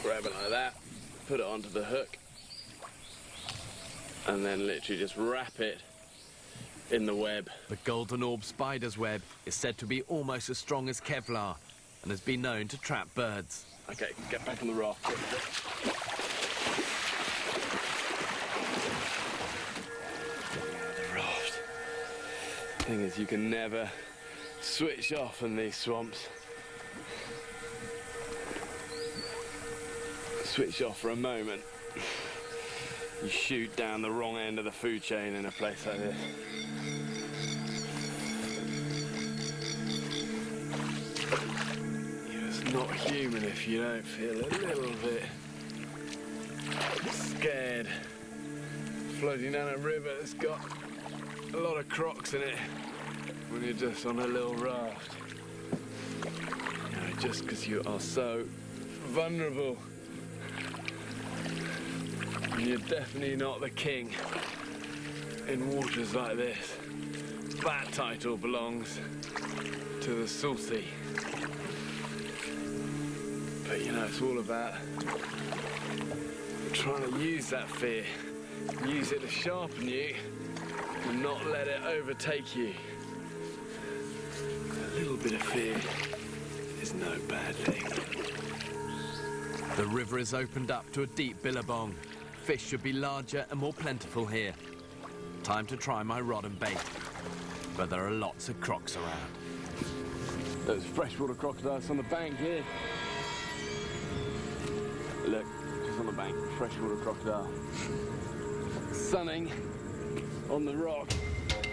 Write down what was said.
Grab it like that, put it onto the hook, and then literally just wrap it in the web. The golden orb spider's web is said to be almost as strong as Kevlar and has been known to trap birds. Okay, get back on the raft. The raft. Thing is, you can never switch off in these swamps. Switch off for a moment, you shoot down the wrong end of the food chain in a place like this. You're just not human if you don't feel a little bit scared. Floating down a river that's got a lot of crocs in it when you're just on a little raft. You know, just because you are so vulnerable. You're definitely not the king in waters like this. That title belongs to the Saucy. But you know, it's all about trying to use that fear, use it to sharpen you, and not let it overtake you. A little bit of fear is no bad thing. The river is opened up to a deep billabong. Fish should be larger and more plentiful here. Time to try my rod and bait. But there are lots of crocs around. There's freshwater crocodiles on the bank here. Look, just on the bank, freshwater crocodile. Sunning on the rock.